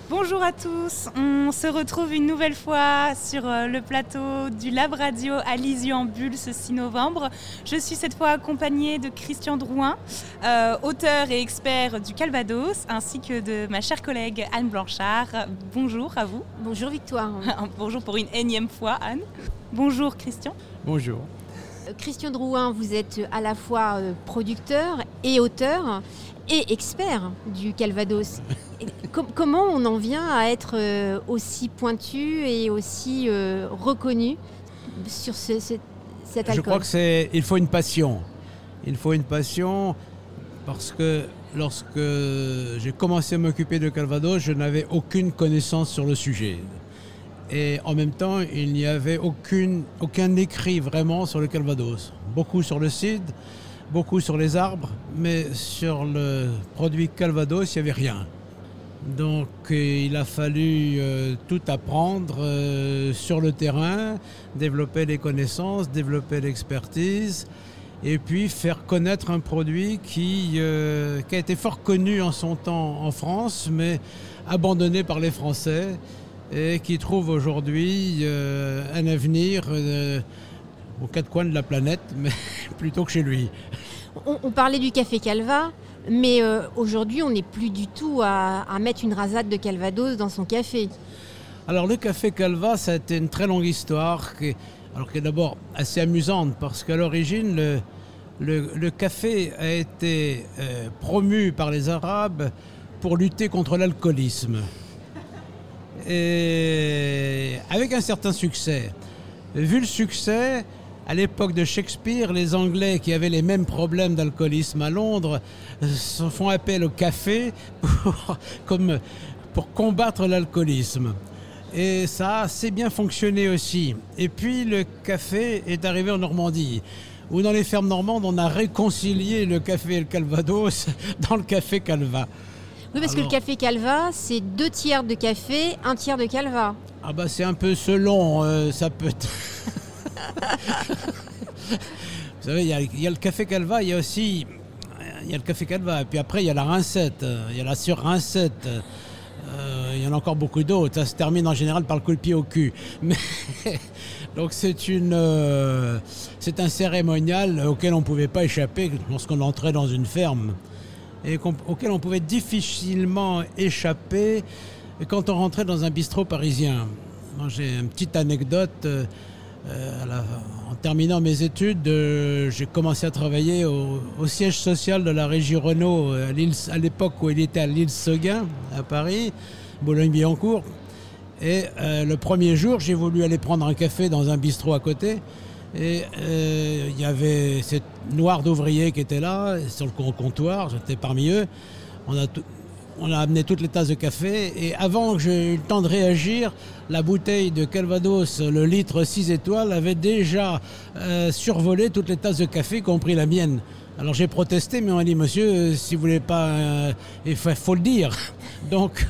Bonjour à tous, on se retrouve une nouvelle fois sur le plateau du Lab Radio à Lisieux en Bulle ce 6 novembre. Je suis cette fois accompagnée de Christian Drouin, auteur et expert du Calvados, ainsi que de ma chère collègue Anne Blanchard. Bonjour à vous. Bonjour Victoire. Bonjour pour une énième fois Anne. Bonjour Christian. Bonjour. Christian Drouin, vous êtes à la fois producteur et auteur et expert du Calvados. Comment on en vient à être aussi pointu et aussi reconnu sur cet alcool ? Je crois qu'il faut une passion. Il faut une passion parce que lorsque j'ai commencé à m'occuper de Calvados, je n'avais aucune connaissance sur le sujet. Et en même temps, il n'y avait aucun écrit vraiment sur le Calvados. Beaucoup sur le cidre, beaucoup sur les arbres, mais sur le produit Calvados, il n'y avait rien. Donc il a fallu tout apprendre sur le terrain, développer les connaissances, développer l'expertise et puis faire connaître un produit qui a été fort connu en son temps en France, mais abandonné par les Français et qui trouve aujourd'hui un avenir aux quatre coins de la planète, mais plutôt que chez lui. On parlait du café Calva, mais aujourd'hui, on n'est plus du tout à mettre une rasade de Calvados dans son café. Alors le café Calva, ça a été une très longue histoire, qui est d'abord assez amusante, parce qu'à l'origine, le café a été promu par les Arabes pour lutter contre l'alcoolisme. Et avec un certain succès. Vu le succès, à l'époque de Shakespeare, les Anglais qui avaient les mêmes problèmes d'alcoolisme à Londres se font appel au café pour combattre l'alcoolisme. Et ça a assez bien fonctionné aussi. Et puis le café est arrivé en Normandie, où dans les fermes normandes, on a réconcilié le café et le Calvados dans le café Calva. Oui, parce que le café Calva, c'est 2 tiers de café, 1 tiers de Calva. Ah bah c'est un peu selon, ça peut être... Vous savez, il y a le café Calva, il y a le café Calva, et puis après il y a la rincette, il y a la sur-rincette, il y en a encore beaucoup d'autres, ça se termine en général par le coup de pied au cul. Mais, donc c'est un cérémonial auquel on ne pouvait pas échapper lorsqu'on entrait dans une ferme, et auquel on pouvait difficilement échapper quand on rentrait dans un bistrot parisien. Moi, j'ai une petite anecdote. En terminant mes études, j'ai commencé à travailler au siège social de la régie Renault à l'époque où il était à l'île Seguin, à Paris, Boulogne-Billancourt. Et le premier jour, j'ai voulu aller prendre un café dans un bistrot à côté. Et il y avait cette noire d'ouvriers qui était là, sur le comptoir, j'étais parmi eux. On a amené toutes les tasses de café et avant que j'ai eu le temps de réagir, la bouteille de Calvados, le litre 6 étoiles, avait déjà survolé toutes les tasses de café, y compris la mienne. Alors j'ai protesté, mais on m'a dit, monsieur, si vous voulez pas, il faut le dire. Donc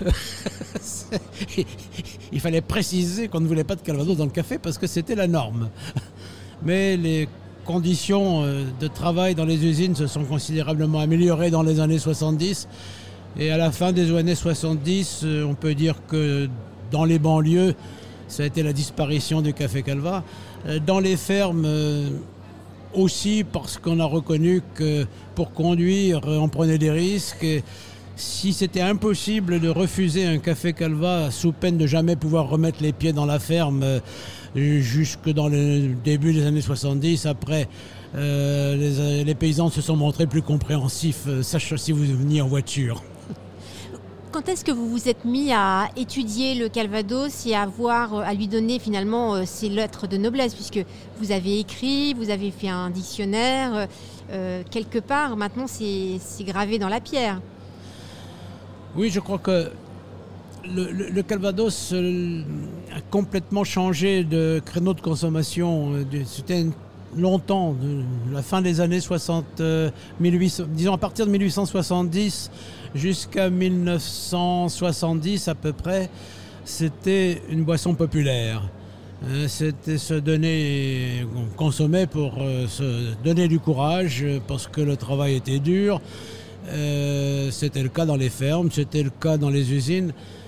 il fallait préciser qu'on ne voulait pas de Calvados dans le café parce que c'était la norme. Mais les conditions de travail dans les usines se sont considérablement améliorées dans les années 70. Et à la fin des années 70, on peut dire que dans les banlieues, ça a été la disparition du café Calva. Dans les fermes aussi, parce qu'on a reconnu que pour conduire, on prenait des risques. Et si c'était impossible de refuser un café Calva sous peine de jamais pouvoir remettre les pieds dans la ferme jusque dans le début des années 70, après, les paysans se sont montrés plus compréhensifs, sachant si vous veniez en voiture. Quand est-ce que vous vous êtes mis à étudier le Calvados et à lui donner finalement ses lettres de noblesse, puisque vous avez écrit, vous avez fait un dictionnaire, quelque part, maintenant c'est gravé dans la pierre. Oui, je crois que le Calvados a complètement changé de créneau de consommation. C'était longtemps, la fin des années 60, 1800, disons à partir de 1870 jusqu'à 1970 à peu près, c'était une boisson populaire. C'était se donner, on consommait pour se donner du courage parce que le travail était dur. C'était le cas dans les fermes, c'était le cas dans les usines.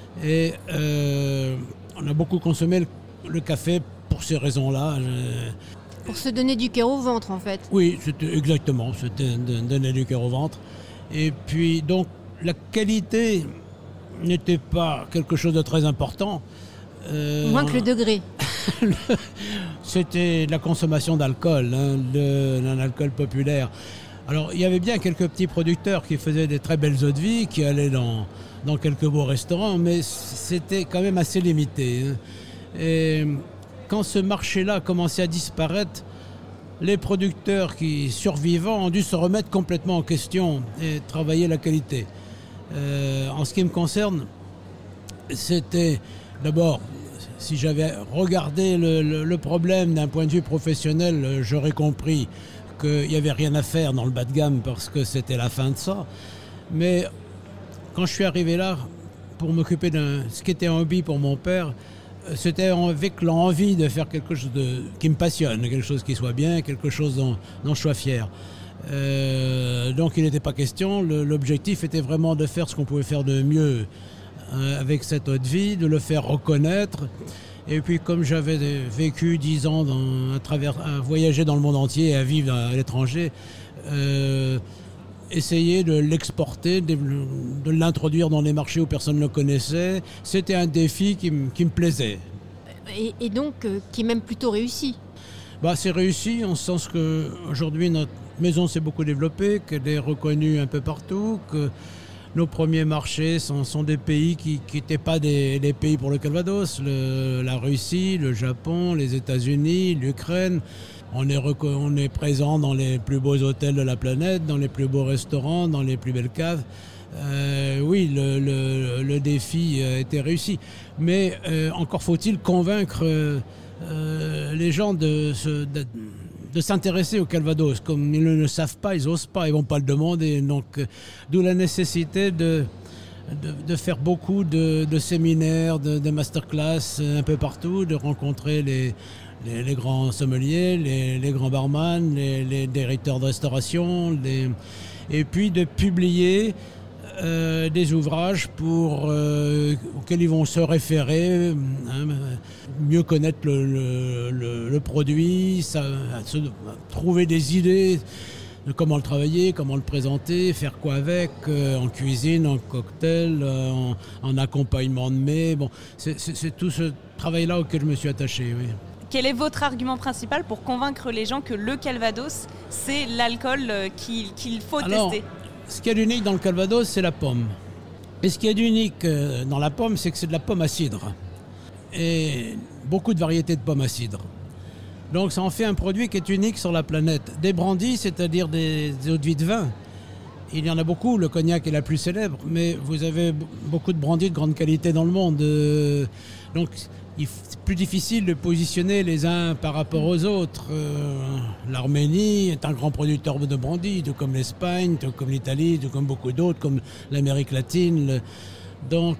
Et on a beaucoup consommé le café pour ces raisons-là. Pour se donner du cœur au ventre, en fait. Oui, c'était exactement, c'était donner du cœur au ventre. Et puis, donc, la qualité n'était pas quelque chose de très important. Moins que le degré. C'était la consommation d'alcool, d'un alcool populaire. Alors, il y avait bien quelques petits producteurs qui faisaient des très belles eaux de vie, qui allaient dans quelques beaux restaurants, mais c'était quand même assez limité. Et quand ce marché-là a commencé à disparaître, les producteurs qui survivants ont dû se remettre complètement en question et travailler la qualité. En ce qui me concerne, c'était d'abord, si j'avais regardé le problème d'un point de vue professionnel, j'aurais compris qu'il n'y avait rien à faire dans le bas de gamme parce que c'était la fin de ça. Mais quand je suis arrivé là pour m'occuper de ce qui était un hobby pour mon père, c'était avec l'envie de faire quelque chose qui me passionne, quelque chose qui soit bien, quelque chose dont je sois fier. Donc il n'était pas question, l'objectif était vraiment de faire ce qu'on pouvait faire de mieux avec cette eau de vie, de le faire reconnaître. Et puis comme j'avais vécu 10 ans à voyager dans le monde entier et à vivre à l'étranger, essayer de l'exporter, de l'introduire dans des marchés où personne ne le connaissait, c'était un défi qui me plaisait. Et donc, qui est même plutôt réussi. C'est réussi en ce sens qu'aujourd'hui, notre maison s'est beaucoup développée, qu'elle est reconnue un peu partout, que nos premiers marchés sont des pays qui n'étaient pas des pays pour le Calvados, la Russie, le Japon, les États-Unis, l'Ukraine. On est présent dans les plus beaux hôtels de la planète, dans les plus beaux restaurants, dans les plus belles caves. Oui, le défi était réussi. Mais encore faut-il convaincre les gens de s'intéresser au Calvados. Comme ils ne le savent pas, ils n'osent pas, ils ne vont pas le demander. Donc, d'où la nécessité de faire beaucoup de séminaires, de masterclass un peu partout, de rencontrer les grands sommeliers, les grands barman, les directeurs de restauration, et puis de publier des ouvrages auxquels ils vont se référer, mieux connaître le produit, trouver des idées de comment le travailler, comment le présenter, faire quoi avec, en cuisine, en cocktail, en accompagnement de mets. Bon, c'est tout ce travail-là auquel je me suis attaché, oui. Quel est votre argument principal pour convaincre les gens que le Calvados, c'est l'alcool qu'il faut tester ? Ce qui est unique dans le Calvados, c'est la pomme. Et ce qui est unique dans la pomme, c'est que c'est de la pomme à cidre. Et beaucoup de variétés de pommes à cidre. Donc ça en fait un produit qui est unique sur la planète. Des brandys, c'est-à-dire des eaux de vie de vin, il y en a beaucoup, le cognac est la plus célèbre, mais vous avez beaucoup de brandys de grande qualité dans le monde. Donc c'est plus difficile de positionner les uns par rapport aux autres. L'Arménie est un grand producteur de brandy, tout comme l'Espagne, tout comme l'Italie, tout comme beaucoup d'autres, comme l'Amérique latine. Donc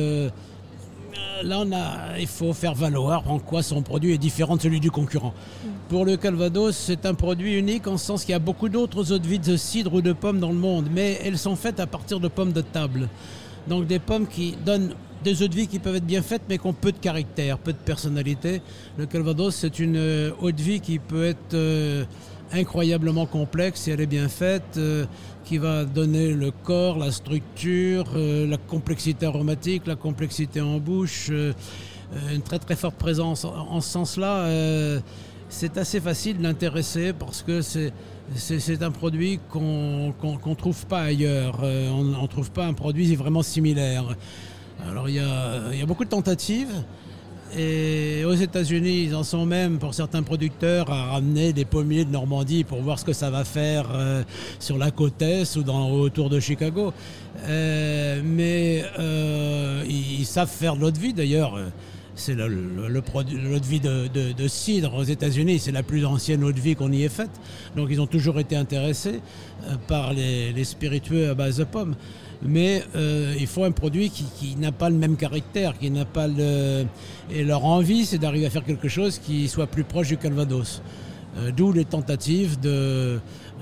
là, il faut faire valoir en quoi son produit est différent de celui du concurrent. Pour le Calvados, c'est un produit unique en ce sens qu'il y a beaucoup d'autres eaux de vie de cidre ou de pommes dans le monde, mais elles sont faites à partir de pommes de table. Donc des pommes qui donnent des eaux de vie qui peuvent être bien faites, mais qui ont peu de caractère, peu de personnalité. Le Calvados, c'est une eau de vie qui peut être incroyablement complexe si elle est bien faite, qui va donner le corps, la structure, la complexité aromatique, la complexité en bouche, une très très forte présence. En ce sens-là, c'est assez facile d'intéresser parce que c'est un produit qu'on ne trouve pas ailleurs. On ne trouve pas un produit vraiment similaire. Alors il y a beaucoup de tentatives et aux États-Unis ils en sont même pour certains producteurs à ramener des pommiers de Normandie pour voir ce que ça va faire sur la côte est ou autour de Chicago. Mais ils savent faire de l'eau de vie d'ailleurs. C'est l'eau de vie de cidre aux États-Unis, c'est la plus ancienne eau de vie qu'on y ait faite. Donc ils ont toujours été intéressés par les spiritueux à base de pommes. Mais il faut un produit qui n'a pas le même caractère, qui n'a pas et leur envie, c'est d'arriver à faire quelque chose qui soit plus proche du Calvados. D'où les tentatives de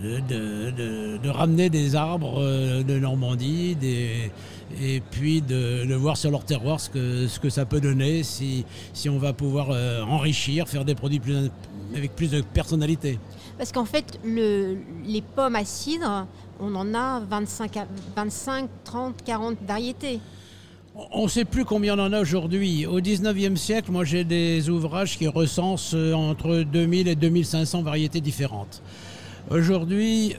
ramener des arbres de Normandie et puis de voir sur leur terroir ce que ça peut donner si on va pouvoir enrichir, faire des produits avec plus de personnalité. Parce qu'en fait, les pommes à cidre, on en a 25, 30, 40 variétés. On ne sait plus combien on en a aujourd'hui. Au 19e siècle, moi j'ai des ouvrages qui recensent entre 2000 et 2500 variétés différentes. Aujourd'hui,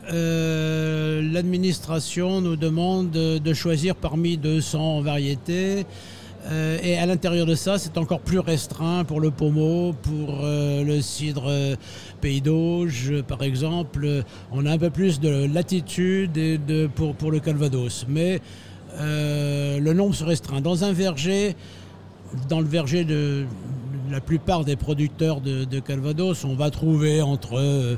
l'administration nous demande de choisir parmi 200 variétés. Et à l'intérieur de ça, c'est encore plus restreint pour le pommeau, pour le cidre Pays d'Auge, par exemple. On a un peu plus de latitude pour le Calvados. Mais le nombre se restreint. Dans le verger de la plupart des producteurs de Calvados, on va trouver entre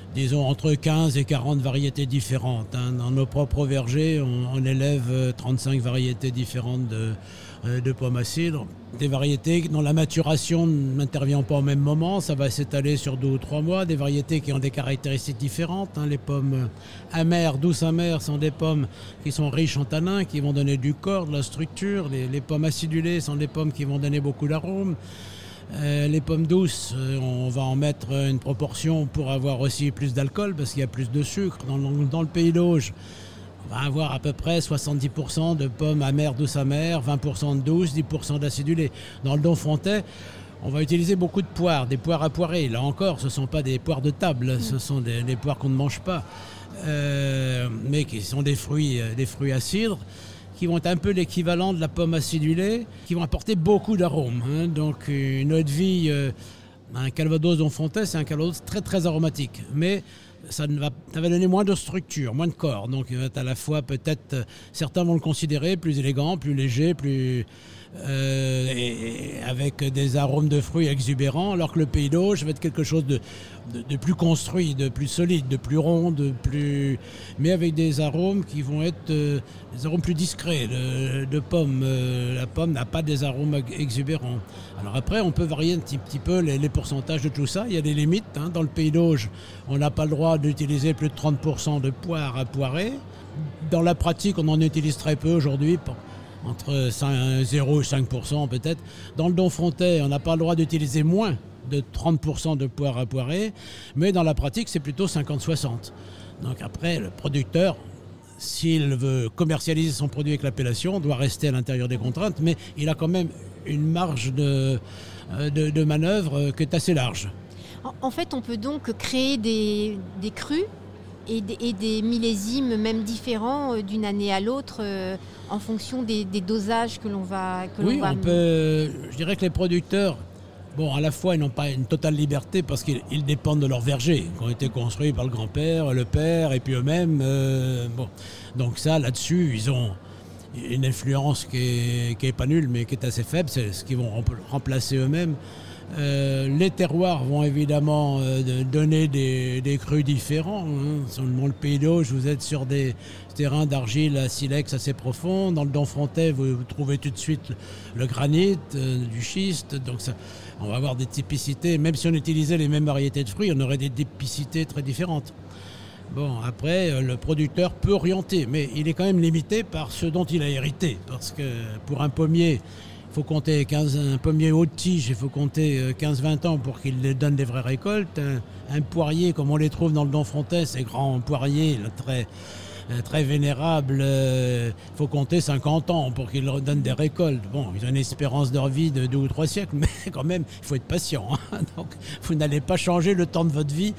15 et 40 variétés différentes. Dans nos propres vergers, on élève 35 variétés différentes de pommes à cidre. Des variétés dont la maturation n'intervient pas au même moment, ça va s'étaler sur 2 ou 3 mois. Des variétés qui ont des caractéristiques différentes. Les pommes amères, douces amères, sont des pommes qui sont riches en tanins, qui vont donner du corps, de la structure. Les pommes acidulées sont des pommes qui vont donner beaucoup d'arômes. Les pommes douces, on va en mettre une proportion pour avoir aussi plus d'alcool parce qu'il y a plus de sucre. Dans le Pays d'Auge, on va avoir à peu près 70% de pommes amères, douces amères, 20% de douces, 10% d'acidulées. Dans le Domfrontais, on va utiliser beaucoup de poires, des poires à poirer. Là encore, ce ne sont pas des poires de table, ce sont des poires qu'on ne mange pas, mais qui sont des fruits à cidre, qui vont être un peu l'équivalent de la pomme acidulée, qui vont apporter beaucoup d'arômes. Donc une eau de vie, un Calvados Domfrontais, c'est un Calvados très très aromatique. Mais ça va donner moins de structure, moins de corps. Donc il va être à la fois peut-être, certains vont le considérer plus élégant, plus léger, et avec des arômes de fruits exubérants, alors que le Pays d'Auge va être quelque chose de plus construit, de plus solide, de plus rond, mais avec des arômes qui vont être des arômes plus discrets de pommes. La pomme n'a pas des arômes exubérants. Alors après, on peut varier un petit peu les pourcentages de tout ça. Il y a des limites. Dans le Pays d'Auge, on n'a pas le droit d'utiliser plus de 30% de poires à poirer. Dans la pratique, on en utilise très peu aujourd'hui, entre 0 et 5% peut-être. Dans le Domfrontais, on n'a pas le droit d'utiliser moins de 30% de poire à poirer, mais dans la pratique, c'est plutôt 50-60. Donc après, le producteur, s'il veut commercialiser son produit avec l'appellation, doit rester à l'intérieur des contraintes, mais il a quand même une marge de manœuvre qui est assez large. En fait, on peut donc créer des crus et des millésimes même différents d'une année à l'autre en fonction des dosages que l'on va... Je dirais que les producteurs, à la fois, ils n'ont pas une totale liberté parce qu'ils dépendent de leurs vergers qui ont été construits par le grand-père, le père et puis eux-mêmes. Donc ça, là-dessus, ils ont une influence qui est pas nulle mais qui est assez faible. C'est ce qu'ils vont remplacer eux-mêmes. Les terroirs vont évidemment donner des crus différents. Sur le Pays d'Auge, vous êtes sur des terrains d'argile à silex assez profonds. Dans le Domfrontais, vous trouvez tout de suite le granit, du schiste. Donc ça, on va avoir des typicités. Même si on utilisait les mêmes variétés de fruits, on aurait des typicités très différentes. Après, le producteur peut orienter, mais il est quand même limité par ce dont il a hérité. Parce que pour un pommier, il faut compter un pommier haut de tige, il faut compter 15-20 ans pour qu'il donne des vraies récoltes. Un poirier, comme on les trouve dans le Domfrontais, ces grands poiriers très vénérables, il faut compter 50 ans pour qu'ils donnent des récoltes. Ils ont une espérance de vie de 2 ou 3 siècles, mais quand même, il faut être patient. Donc, vous n'allez pas changer le temps de votre vie,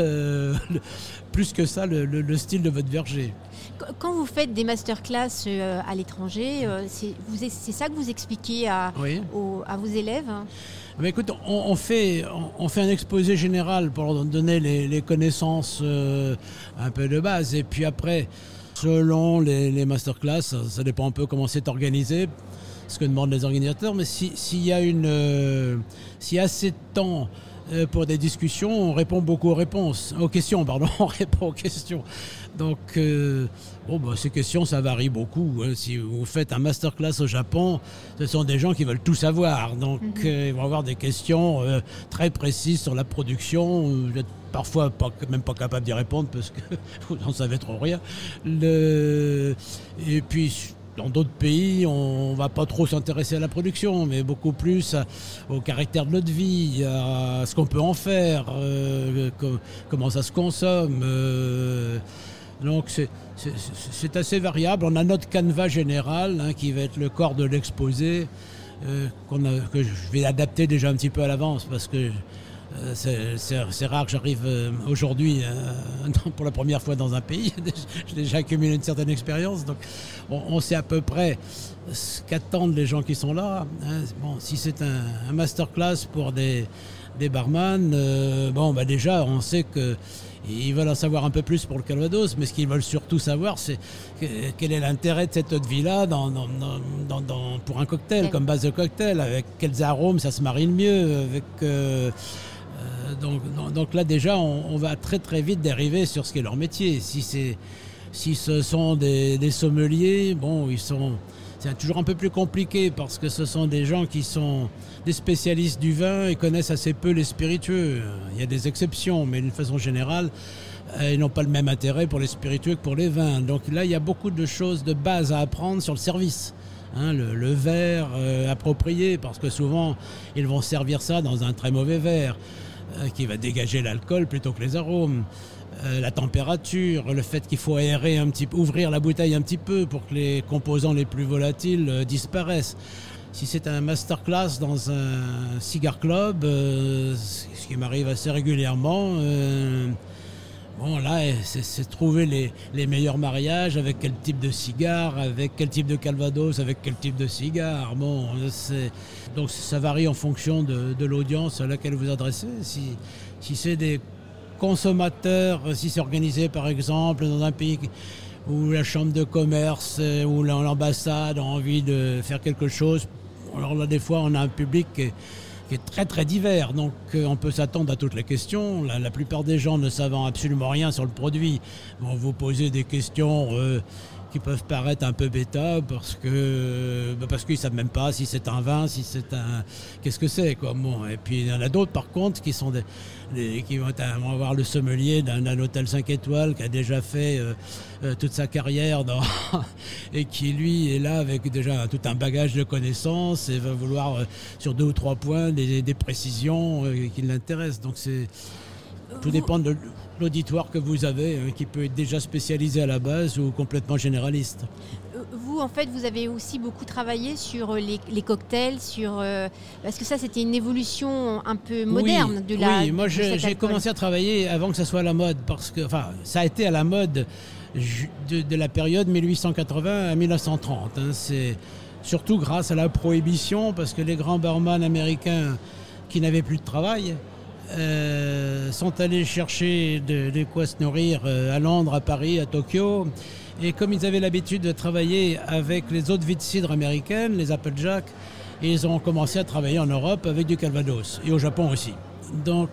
plus que ça, le style de votre verger. Quand vous faites des masterclass à l'étranger, c'est ça que vous expliquez à vos élèves ? Mais écoute, on fait un exposé général pour leur donner les connaissances un peu de base. Et puis après, selon les masterclass, ça dépend un peu comment c'est organisé, ce que demandent les organisateurs. Mais s'il y a assez de temps pour des discussions, on répond beaucoup aux questions, on répond aux questions. Donc, ces questions, ça varie beaucoup. Si vous faites un masterclass au Japon, ce sont des gens qui veulent tout savoir. Donc, ils vont avoir des questions très précises sur la production. Vous êtes parfois même pas capable d'y répondre parce que vous n'en savez trop rien. Et puis, dans d'autres pays, on ne va pas trop s'intéresser à la production, mais beaucoup plus au caractère de notre vie, à ce qu'on peut en faire, comment ça se consomme. Donc c'est assez variable. On a notre canevas général qui va être le corps de l'exposé, que je vais adapter déjà un petit peu à l'avance parce que c'est rare que j'arrive aujourd'hui pour la première fois dans un pays. J'ai déjà accumulé une certaine expérience, donc on sait à peu près ce qu'attendent les gens qui sont là. Si c'est un masterclass pour des barman, déjà on sait qu'ils veulent en savoir un peu plus pour le Calvados, mais ce qu'ils veulent surtout savoir, c'est quel est l'intérêt de cette eau de vie-là pour un cocktail, comme base de cocktail, avec quels arômes ça se marie le mieux, donc là déjà on va très très vite dériver sur ce qui est leur métier. Si ce sont des sommeliers, c'est toujours un peu plus compliqué parce que ce sont des gens qui sont des spécialistes du vin et connaissent assez peu les spiritueux. Il y a des exceptions, mais d'une façon générale, ils n'ont pas le même intérêt pour les spiritueux que pour les vins. Donc là, il y a beaucoup de choses de base à apprendre sur le service. Le verre approprié, parce que souvent, ils vont servir ça dans un très mauvais verre qui va dégager l'alcool plutôt que les arômes. La température, le fait qu'il faut aérer un petit peu, ouvrir la bouteille un petit peu pour que les composants les plus volatiles disparaissent. Si c'est un masterclass dans un cigar club, ce qui m'arrive assez régulièrement, c'est trouver les meilleurs mariages, avec quel type de cigare, avec quel type de calvados, avec quel type de cigare. Donc ça varie en fonction de l'audience à laquelle vous adressez. Si c'est des consommateurs, si c'est organisé par exemple dans un pays où la chambre de commerce ou l'ambassade a envie de faire quelque chose, alors là des fois on a un public qui est très très divers, donc on peut s'attendre à toutes les questions. La plupart des gens ne savant absolument rien sur le produit vont vous poser des questions qui peuvent paraître un peu bêta parce qu'ils ne savent même pas si c'est un vin, si c'est un... Qu'est-ce que c'est quoi. Et puis il y en a d'autres par contre qui sont qui vont avoir le sommelier d'un hôtel 5 étoiles qui a déjà fait toute sa carrière et qui lui est là avec déjà tout un bagage de connaissances et va vouloir sur 2 ou 3 points des précisions qui l'intéressent. Donc tout dépend de l'auditoire que vous avez, qui peut être déjà spécialisé à la base ou complètement généraliste. Vous, en fait, vous avez aussi beaucoup travaillé sur les cocktails, parce que ça, c'était une évolution un peu moderne de la... Oui, moi j'ai commencé à travailler avant que ça soit à la mode, parce que ça a été à la mode de la période 1880 à 1930. C'est surtout grâce à la prohibition, parce que les grands barman américains qui n'avaient plus de travail sont allés chercher de quoi se nourrir à Londres, à Paris, à Tokyo. Et comme ils avaient l'habitude de travailler avec les eaux de vie de cidre américaines, les Applejack, ils ont commencé à travailler en Europe avec du Calvados, et au Japon aussi. Donc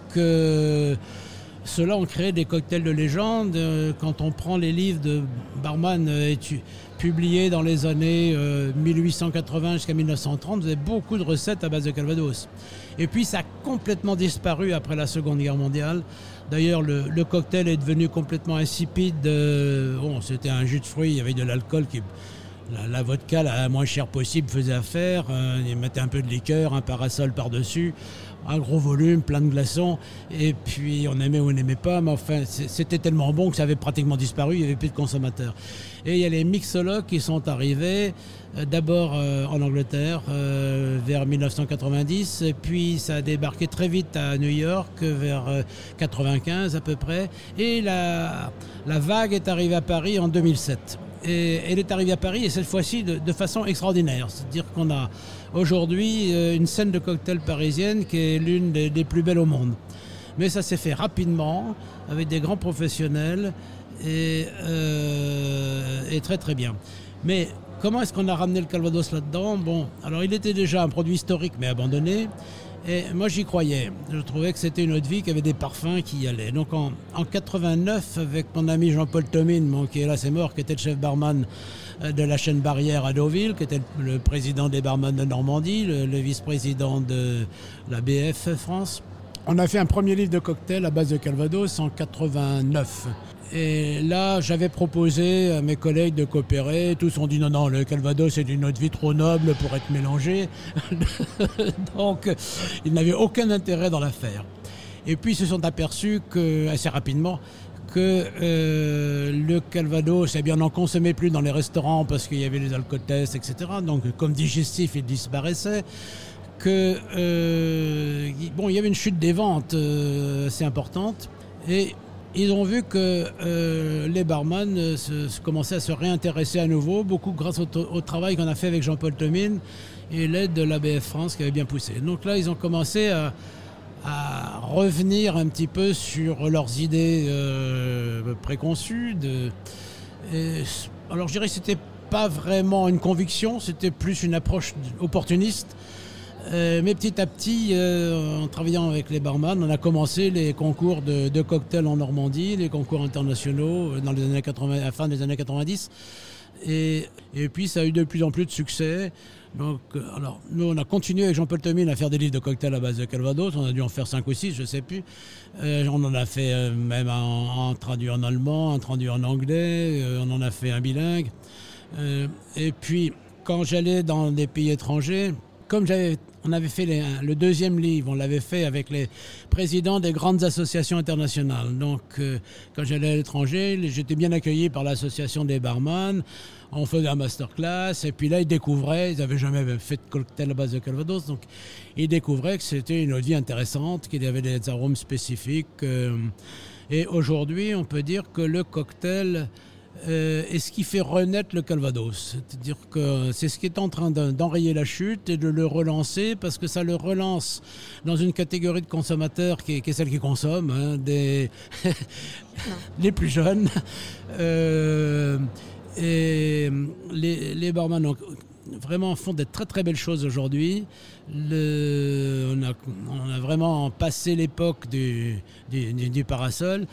ceux-là ont créé des cocktails de légende. Quand on prend les livres de barman publiés dans les années 1880 jusqu'à 1930, vous avez beaucoup de recettes à base de Calvados. Et puis ça a complètement disparu après la Seconde Guerre mondiale. D'ailleurs, le cocktail est devenu complètement insipide. C'était un jus de fruits, il y avait de l'alcool la vodka, la moins chère possible, faisait affaire. Ils mettaient un peu de liqueur, un parasol par-dessus, un gros volume, plein de glaçons. Et puis, on aimait ou on n'aimait pas, mais enfin, c'était tellement bon que ça avait pratiquement disparu, il n'y avait plus de consommateurs. Et il y a les mixologues qui sont arrivés, d'abord en Angleterre, vers 1990, et puis ça a débarqué très vite à New York, vers 95 à peu près, et la vague est arrivée à Paris en 2007. Et elle est arrivée à Paris, et cette fois-ci de façon extraordinaire. C'est-à-dire qu'on a aujourd'hui une scène de cocktail parisienne qui est l'une des plus belles au monde. Mais ça s'est fait rapidement, avec des grands professionnels, et très très bien. Mais comment est-ce qu'on a ramené le Calvados là-dedans ? Alors il était déjà un produit historique mais abandonné. Et moi, j'y croyais. Je trouvais que c'était une eau de vie qui avait des parfums qui y allaient. Donc en 89, avec mon ami Jean-Paul Thomine, qui est là, c'est mort, qui était le chef barman de la chaîne Barrière à Deauville, qui était le président des barman de Normandie, le vice-président de la BF France. On a fait un premier livre de cocktail à base de Calvados en 89. Et là, j'avais proposé à mes collègues de coopérer. Tous ont dit non, le Calvados c'est une eau de vie trop noble pour être mélangé. Donc, ils n'avaient aucun intérêt dans l'affaire. Et puis, ils se sont aperçus assez rapidement que le Calvados, on n'en consommait plus dans les restaurants parce qu'il y avait les alcotests, etc. Donc, comme digestif, il disparaissait. Il y avait une chute des ventes assez importante. Et ils ont vu que les barman commençaient à se réintéresser à nouveau, beaucoup grâce au travail qu'on a fait avec Jean-Paul Thomine et l'aide de l'ABF France qui avait bien poussé. Donc là, ils ont commencé à revenir un petit peu sur leurs idées préconçues. Alors je dirais que c'était pas vraiment une conviction, c'était plus une approche opportuniste. Mais petit à petit, en travaillant avec les barman, on a commencé les concours de cocktails en Normandie, les concours internationaux dans les années 80, à la fin des années 90. Et puis ça a eu de plus en plus de succès. Donc, alors, nous, on a continué avec Jean-Paul Thomine à faire des livres de cocktails à base de Calvados. On a dû en faire 5 ou 6, je ne sais plus. On en a fait même un traduit en allemand, un traduit en anglais. On en a fait un bilingue. Et puis, quand j'allais dans des pays étrangers, comme on avait fait le deuxième livre, on l'avait fait avec les présidents des grandes associations internationales. Donc, quand j'allais à l'étranger, j'étais bien accueilli par l'association des barman. On faisait un masterclass. Et puis là, ils n'avaient jamais fait de cocktail à base de Calvados. Donc, ils découvraient que c'était une eau de vie intéressante, qu'il y avait des arômes spécifiques. Et aujourd'hui, on peut dire que le cocktail est ce qui fait renaître le Calvados. C'est-à-dire que c'est ce qui est en train d'enrayer la chute et de le relancer, parce que ça le relance dans une catégorie de consommateurs qui est celle qui consomme, les plus jeunes. Et les barman vraiment font des très très belles choses aujourd'hui. On a vraiment passé l'époque du parasol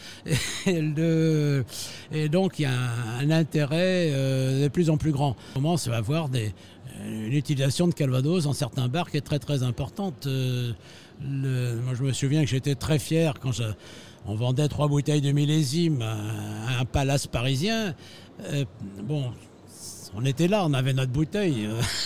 et donc il y a un intérêt de plus en plus grand. On commence à avoir une utilisation de Calvados dans certains bars qui est très très importante. Moi je me souviens que j'étais très fier quand on vendait 3 bouteilles de millésime à un palace parisien. On était là, on avait notre bouteille.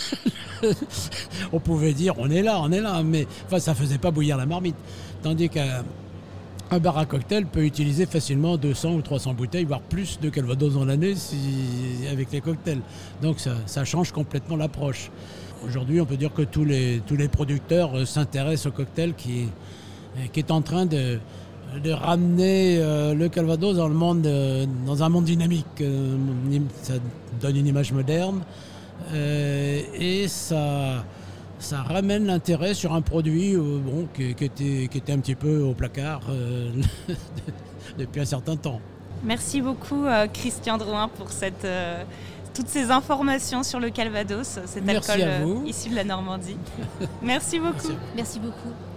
On pouvait dire on est là, mais ça ne faisait pas bouillir la marmite. Tandis qu'un bar à cocktail peut utiliser facilement 200 ou 300 bouteilles, voire plus de Calvados dans l'année avec les cocktails. Donc ça change complètement l'approche. Aujourd'hui, on peut dire que tous les producteurs s'intéressent au cocktail qui est en train de ramener le Calvados dans un monde dynamique. Ça donne une image moderne et ça ramène l'intérêt sur un produit qui était un petit peu au placard depuis un certain temps. Merci beaucoup Christian Drouin pour toutes ces informations sur le Calvados, cet alcool issu de la Normandie. Merci beaucoup. Merci beaucoup.